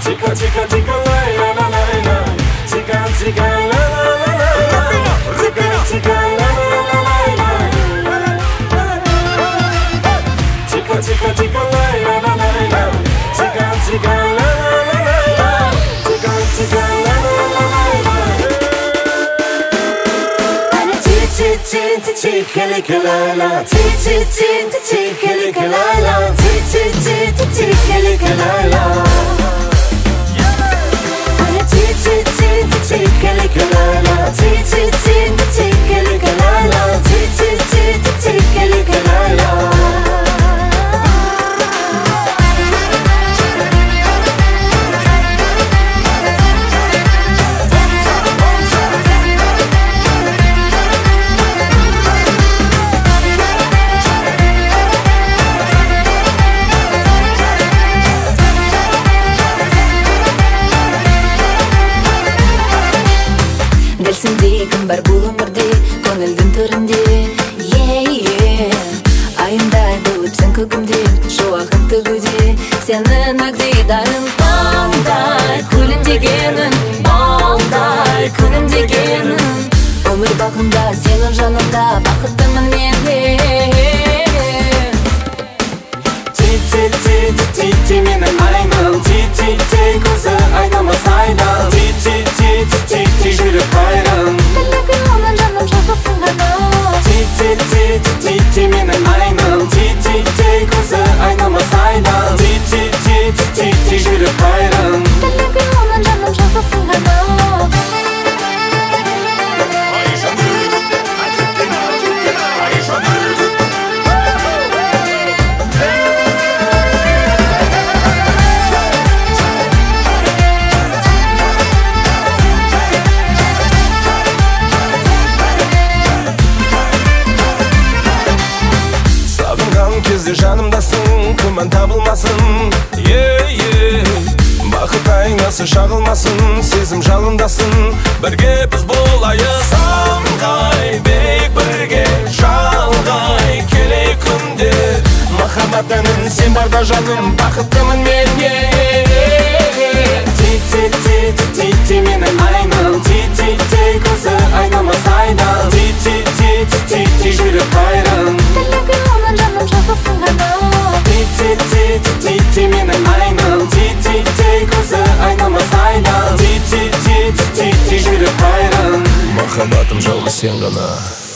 Chica, chica, chica, la la la la la. Chica, chica, la la la la la. Chica, chica, la la la la la. Chica, chica, chica, la la la la la. Chica, chica, la la la la la. Chica, chica, la la la la la. Chica, chica, la la. Chica, chica, la la. Chica, chica, la la. Дәлсіңде кім бар бұл өмірде, көңілдің төрінде. Айымдай болып сен көгімде, шуағын төгуде. Сенің агдидарың қандай, күлімдегенің балдай, күлімдегенің. Өмір бақында сенің жаныңда, бақыттымын мен де. Ти менің айным, ти көзі айнымас айдан. Ти жүрек қайран. Тілегі оның жаным шақылсын ғана. Ти менің айным, ти көзі айнымас айдан. Ти жүрек қайран. Тілегі оның жаным шақылсын ғана. Кезде жанымдасың, күмән табылмасын. Бақыт айнасы шағылмасын, сезім жалындасын. Бірге біз болайық самғай, бейік бірге жалғай. Келейік күнде махаббат әнін, сен барда жаным, бақыттымын мен. Ти менің айным, ти көзі айнымас айдан. Ти жүрек қайран. Тілегі оның жаным шақылсын ғана. Ти менің айным, ти көзі айнымас айдан. Ти жүрек қайран. Махаббатым жалғыз сен ғана.